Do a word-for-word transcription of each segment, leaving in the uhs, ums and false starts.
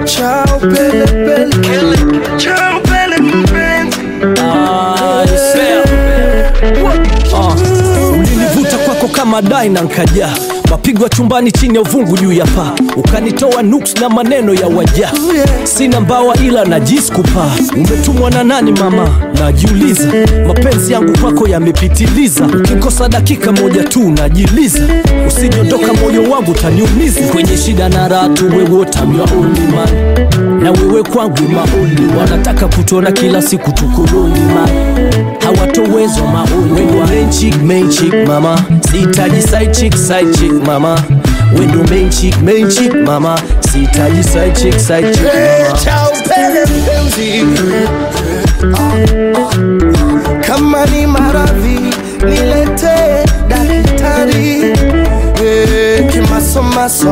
Ciao pele pele, ciao pele mpenzi. Ah, uh. Ulinivuta kwako kama dai na nkaja, mapigwa chumbani chini ya uvungu juu ya paa, ukanitoa nuks na maneno ya waja. Sina mbawa ila najiskupa, umetumwa na nani mama? Najiuliza, mapenzi yangu kwako yamepitiliza, ukikosa dakika moja tu najiliza, usiniondoka moyo wangu taniumiza. Kwenye shida na raha tu wewe tamia only man, na wewe kwangu maoni, wanataka kutona kila siku tukurudi man, hawatowezwa maoni. Wendo main chick, main chick mama, sitaji side chick, side chick mama. Wendo main chick, main chick mama, sitaji side chick, side chick mama. Ciao pele mpenzi, kama ni maradhi nilete daktari, kimasomaso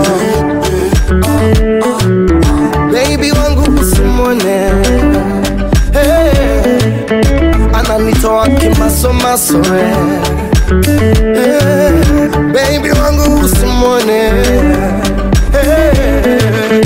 baby wangu usimwone, hey, ananitoa kimasomaso, hey, baby wangu usimwone, hey.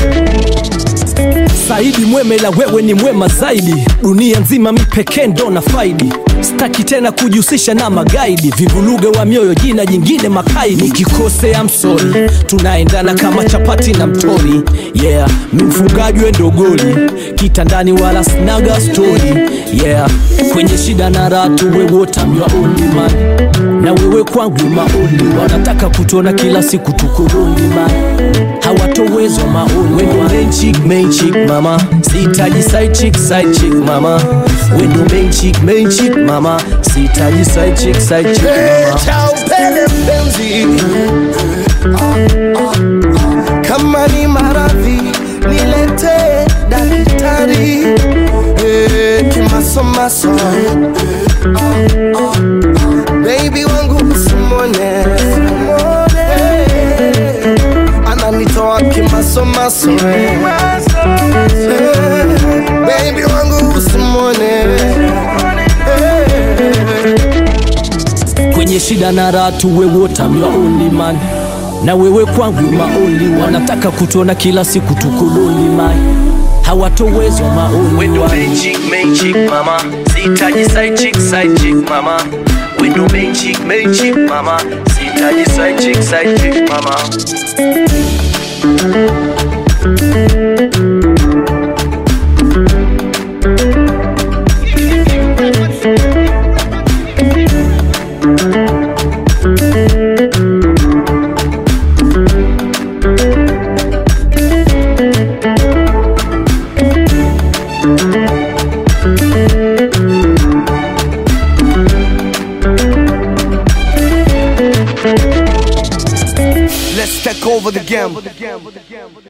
Saidi mwemela wewe ni mwema zaidi, dunia nzima mipeke ndo na faidi. Staki tena kujihusisha na magaidi, vivuluge wa mioyo jina jingine makaidi. Nikikosea I'm sorry, tunaendana kama chapati na mtori. Yeah, mimfugaji wendo goli, kitandani wala snaga story. Yeah, kwenye shida na raha tu wewe tamia only man, na wewe kwangu maoni, wanataka kutona kila siku tukurudi man, hawatowezwa maoni. Wendo main chick, main chick mama, sitaji side chick, side chick mama. Wendo main chick, main chick mama, sitaji side chick, side chick mama. Ciao pele mpenzi, kama ni maradhi nilete daktari, kimasomaso baby wangu usimwone, ananitoa kimasomaso, baby wangu usimwone. Kwenye shida na raha tu wewe tamia only man, na wewe kwangu maoni, wanataka kutona kila siku tukurudi man, hawatowezwa maoni. Wendo main chick, main chick mama, sitaji side chick, side chick mama. Wendo main chick, main chick mama, sitaji side chick, side chick mama. Let's take over the game.